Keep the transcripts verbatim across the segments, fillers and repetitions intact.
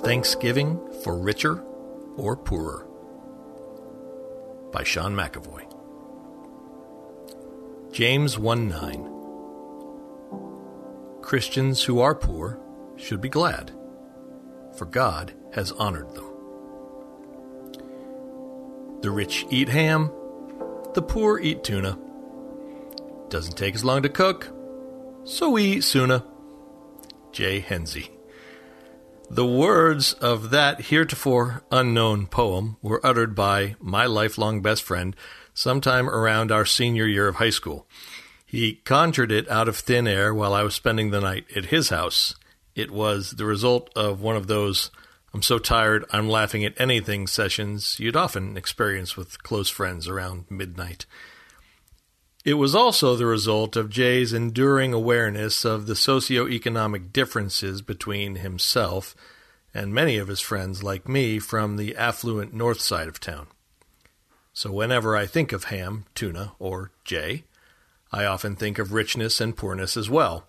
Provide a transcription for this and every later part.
Thanksgiving for Richer or Poorer by Sean McAvoy. James one nine. Christians who are poor should be glad, for God has honored them. The rich eat ham, the poor eat tuna. Doesn't take as long to cook, so we eat sooner. Jay Henze. The words of that heretofore unknown poem were uttered by my lifelong best friend sometime around our senior year of high school. He conjured it out of thin air while I was spending the night at his house. It was the result of one of those I'm so tired I'm laughing at anything sessions you'd often experience with close friends around midnight. It was also the result of Jay's enduring awareness of the socioeconomic differences between himself and many of his friends like me from the affluent north side of town. So whenever I think of ham, tuna, or Jay, I often think of richness and poorness as well.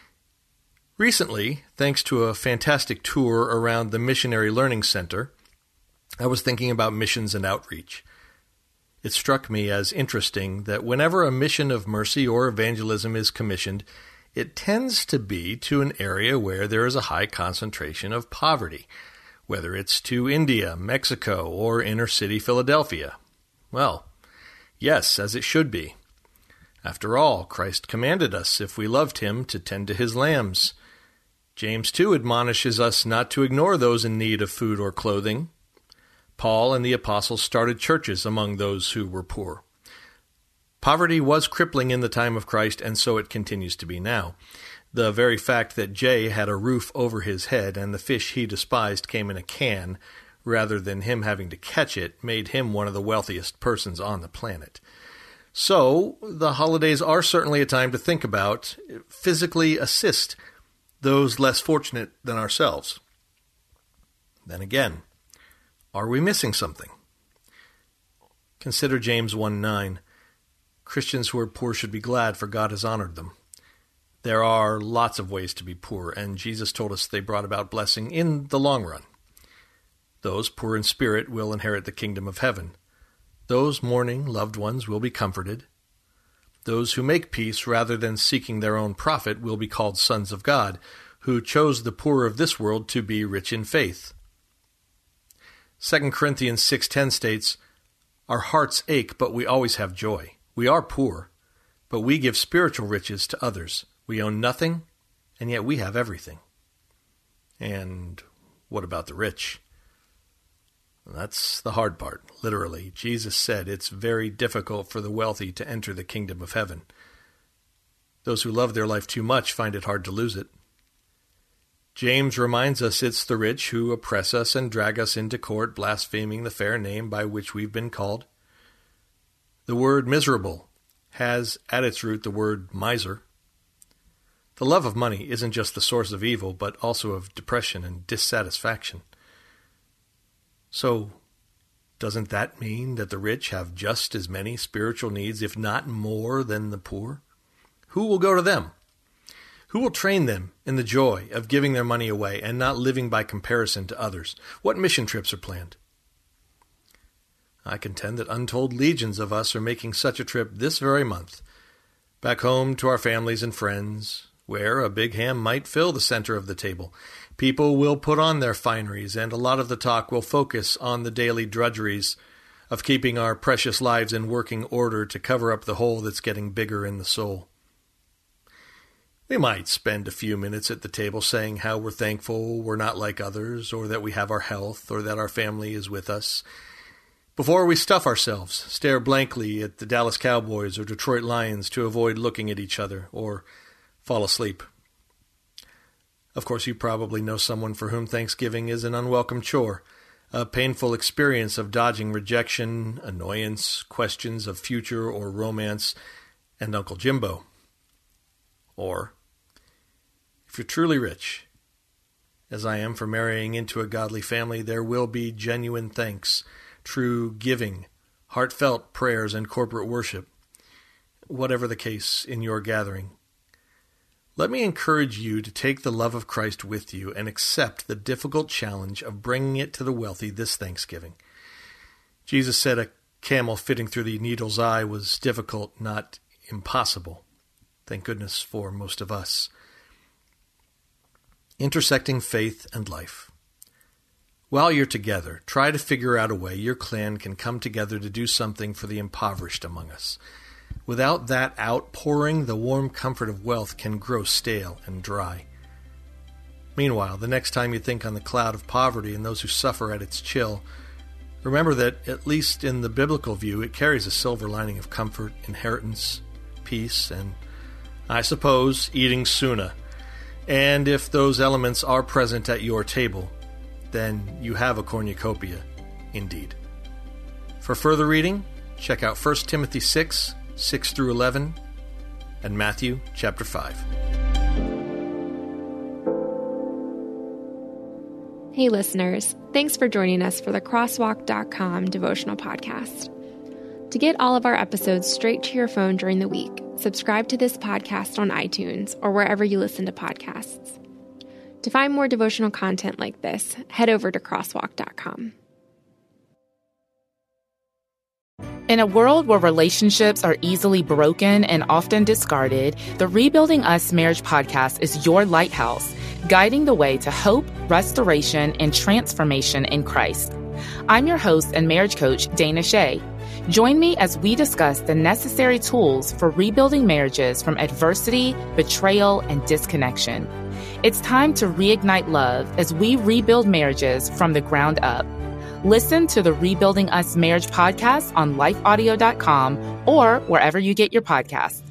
Recently, thanks to a fantastic tour around the Missionary Learning Center, I was thinking about missions and outreach. It struck me as interesting that whenever a mission of mercy or evangelism is commissioned, it tends to be to an area where there is a high concentration of poverty, whether it's to India, Mexico, or inner-city Philadelphia. Well, yes, as it should be. After all, Christ commanded us, if we loved him, to tend to his lambs. James, too, admonishes us not to ignore those in need of food or clothing. Paul and the apostles started churches among those who were poor. Poverty was crippling in the time of Christ, and so it continues to be now. The very fact that Jay had a roof over his head and the fish he despised came in a can, rather than him having to catch it, made him one of the wealthiest persons on the planet. So, the holidays are certainly a time to think about, physically assist those less fortunate than ourselves. Then again, are we missing something? Consider James one nine. Christians who are poor should be glad, for God has honored them. There are lots of ways to be poor, and Jesus told us they brought about blessing in the long run. Those poor in spirit will inherit the kingdom of heaven. Those mourning loved ones will be comforted. Those who make peace rather than seeking their own profit will be called sons of God, who chose the poor of this world to be rich in faith. Second Corinthians six ten states, "Our hearts ache, but we always have joy. We are poor, but we give spiritual riches to others. We own nothing, and yet we have everything." And what about the rich? That's the hard part, literally. Jesus said it's very difficult for the wealthy to enter the kingdom of heaven. Those who love their life too much find it hard to lose it. James reminds us it's the rich who oppress us and drag us into court, blaspheming the fair name by which we've been called. The word miserable has at its root the word miser. The love of money isn't just the source of evil, but also of depression and dissatisfaction. So, doesn't that mean that the rich have just as many spiritual needs, if not more, than the poor? Who will go to them? Who will train them in the joy of giving their money away and not living by comparison to others? What mission trips are planned? I contend that untold legions of us are making such a trip this very month, back home to our families and friends, where a big ham might fill the center of the table. People will put on their fineries, and a lot of the talk will focus on the daily drudgeries of keeping our precious lives in working order to cover up the hole that's getting bigger in the soul. We might spend a few minutes at the table saying how we're thankful we're not like others, or that we have our health, or that our family is with us, before we stuff ourselves, stare blankly at the Dallas Cowboys or Detroit Lions to avoid looking at each other, or fall asleep. Of course, you probably know someone for whom Thanksgiving is an unwelcome chore, a painful experience of dodging rejection, annoyance, questions of future or romance, and Uncle Jimbo. Or, if you're truly rich, as I am for marrying into a godly family, there will be genuine thanks, true giving, heartfelt prayers, and corporate worship, whatever the case in your gathering. let me encourage you to take the love of Christ with you and accept the difficult challenge of bringing it to the wealthy this Thanksgiving. Jesus said a camel fitting through the needle's eye was difficult, not impossible. Thank goodness for most of us. Intersecting faith and life. While you're together, try to figure out a way your clan can come together to do something for the impoverished among us. Without that outpouring, the warm comfort of wealth can grow stale and dry. Meanwhile, the next time you think on the cloud of poverty and those who suffer at its chill, remember that, at least in the biblical view, it carries a silver lining of comfort, inheritance, peace, and, I suppose, eating suna. And if those elements are present at your table, then you have a cornucopia, indeed. For further reading, check out First Timothy six, six through eleven, and Matthew chapter five. Hey listeners, thanks for joining us for the crosswalk dot com devotional podcast. To get all of our episodes straight to your phone during the week, subscribe to this podcast on iTunes or wherever you listen to podcasts. To find more devotional content like this, head over to crosswalk dot com. In a world where relationships are easily broken and often discarded, the Rebuilding Us Marriage podcast is your lighthouse, guiding the way to hope, restoration, and transformation in Christ. I'm your host and marriage coach, Dana Shea. Join me as we discuss the necessary tools for rebuilding marriages from adversity, betrayal, and disconnection. It's time to reignite love as we rebuild marriages from the ground up. Listen to the Rebuilding Us Marriage podcast on life audio dot com or wherever you get your podcasts.